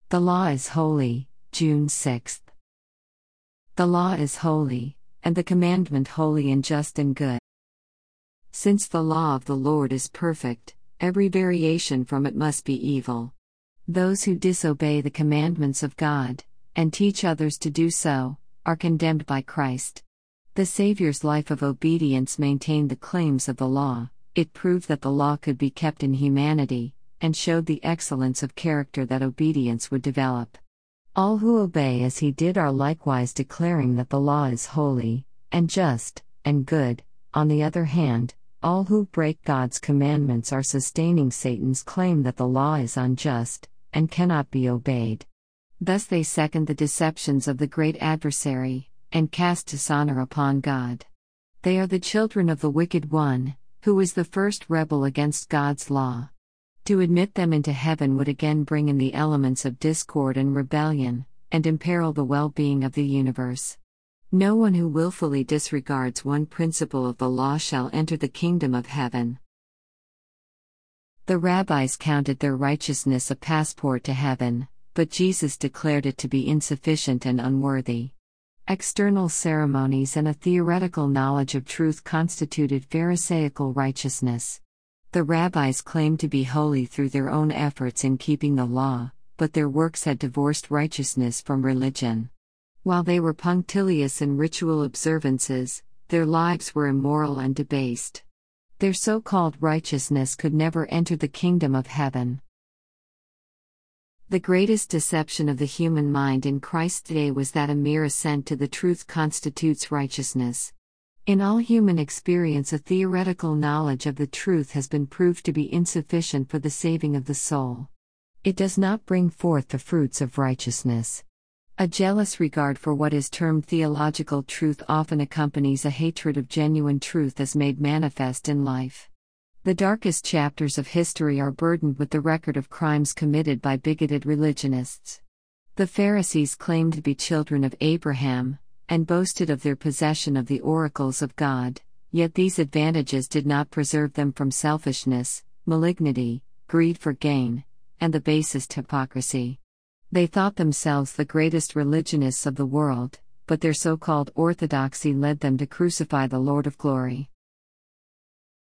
The law is holy, June 6th. The law is holy, and the commandment holy and just and good. Since the law of the Lord is perfect, every variation from it must be evil. Those who disobey the commandments of God, and teach others to do so, are condemned by Christ. The Savior's life of obedience maintained the claims of the law. It proved that the law could be kept in humanity, and showed the excellence of character that obedience would develop. All who obey as he did are likewise declaring that the law is holy, and just, and good. On the other hand, all who break God's commandments are sustaining Satan's claim that the law is unjust, and cannot be obeyed. Thus they second the deceptions of the great adversary, and cast dishonor upon God. They are the children of the wicked one, who is the first rebel against God's law. To admit them into heaven would again bring in the elements of discord and rebellion, and imperil the well-being of the universe. No one who willfully disregards one principle of the law shall enter the kingdom of heaven. The rabbis counted their righteousness a passport to heaven, but Jesus declared it to be insufficient and unworthy. External ceremonies and a theoretical knowledge of truth constituted Pharisaical righteousness. The rabbis claimed to be holy through their own efforts in keeping the law, but their works had divorced righteousness from religion. While they were punctilious in ritual observances, their lives were immoral and debased. Their so-called righteousness could never enter the kingdom of heaven. The greatest deception of the human mind in Christ's day was that a mere assent to the truth constitutes righteousness. In all human experience, a theoretical knowledge of the truth has been proved to be insufficient for the saving of the soul. It does not bring forth the fruits of righteousness. A jealous regard for what is termed theological truth often accompanies a hatred of genuine truth as made manifest in life. The darkest chapters of history are burdened with the record of crimes committed by bigoted religionists. The Pharisees claimed to be children of Abraham, and boasted of their possession of the oracles of God, yet these advantages did not preserve them from selfishness, malignity, greed for gain, and the basest hypocrisy. They thought themselves the greatest religionists of the world, but their so-called orthodoxy led them to crucify the Lord of glory.